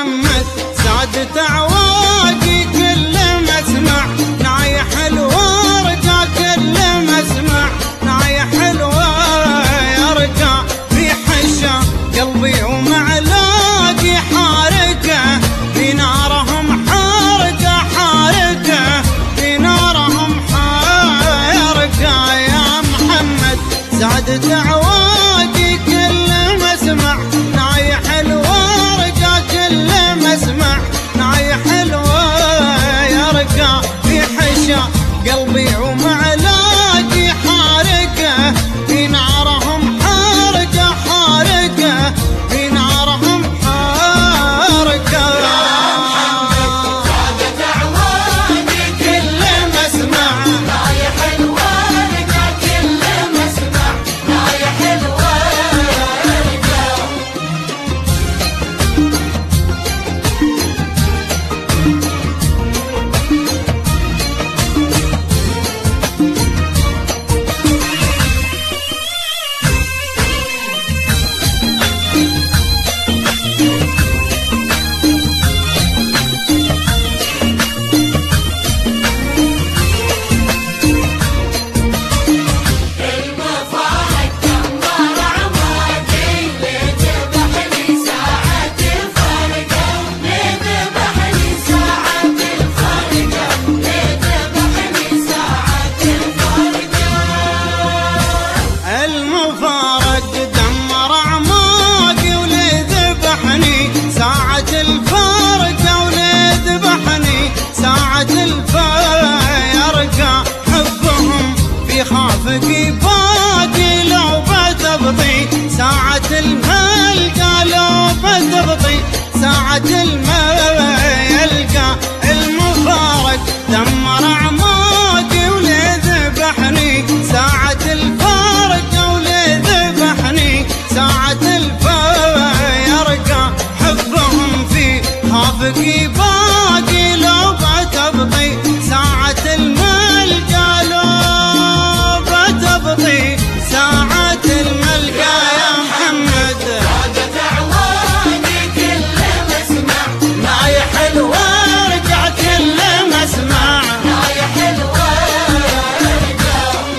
محمد زادت عواقي كل ما اسمع نايح الورقة، كل ما اسمع نايح الورقة في حشا قلبي ومعلاقي حارقة في نارهم حارقة، حارقة في نارهم حارقة يا محمد زادت عواقي كل ما اسمع نايح الورقة، كل ما اسمع نايح الورقة في حشا قلبي ومعلاقي حارقة في نارهم حارقة، حارقة في نارهم حارقة يا محمد زادت عواقي كل ما اسمع نايح الورقة، كل ما اسمع نايح الورقة. خافقي باقي لو بتبطي ساعة الملقى، لو بتبطي ساعة الملقى المفارق دمر أعماقي ولي ذبحني ساعة الفارق، ولي ذبحني ساعة الفارق حبهم في خافقي باقي لو بتبطي ساعة الملقى، لو بتبطي ساعة الملقى يا محمد زادت عواقي كل ما اسمع نايح الورقة، كل ما اسمع نايح الورقة.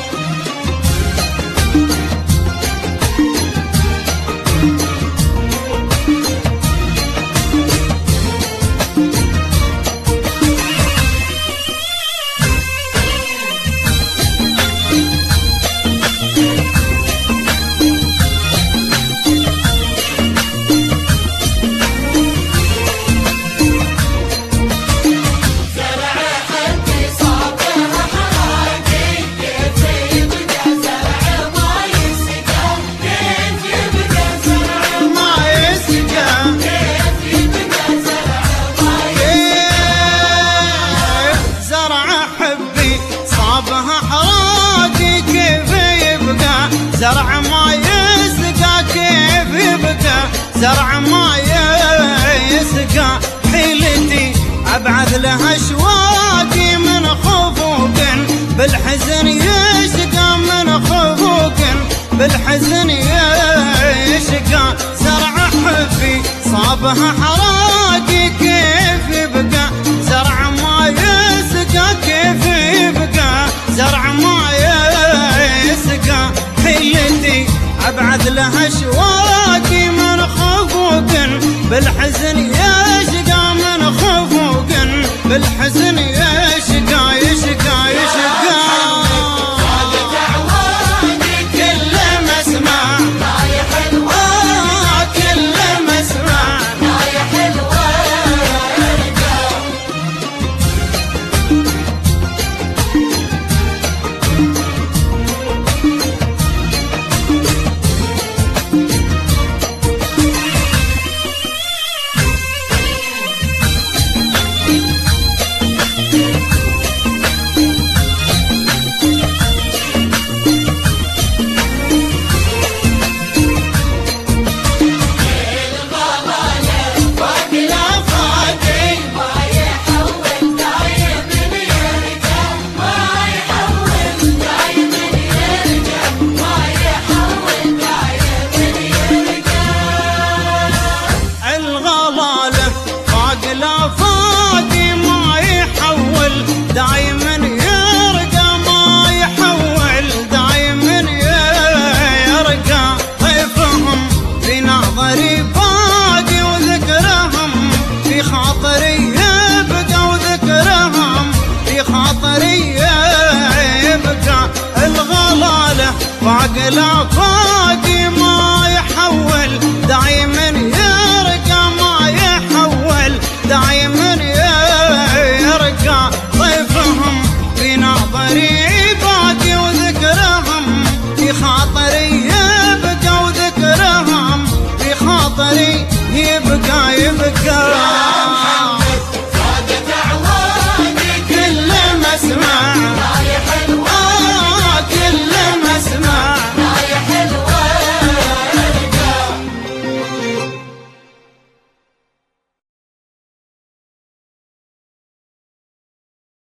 زرع ما يسقى كيف يبقى، زرع ما يسقى حيلتي أبعث لها أشواقي من خفوق بالحزن يشقى، من خفوق بالحزن يشقى زرع حبي صابها حراقي كيف يبقى، زرع ما يسقى كيف يبقى، زرع ما يسقى حيلتي أبعث لها أشواقي من خفوق بالحزن يشقى، من خفوق بالحزن يشقى يشقى يشقى زادت عواقي كل ما اسمع نايح الورقة، كل ما اسمع نايح الورقة. الآفاق ما يحول دايما يرقى ما يحول دايما يرقى طيفهم في ناظري باقي وذكرهم في خاطري يبقى وذكرهم في خاطري يبقى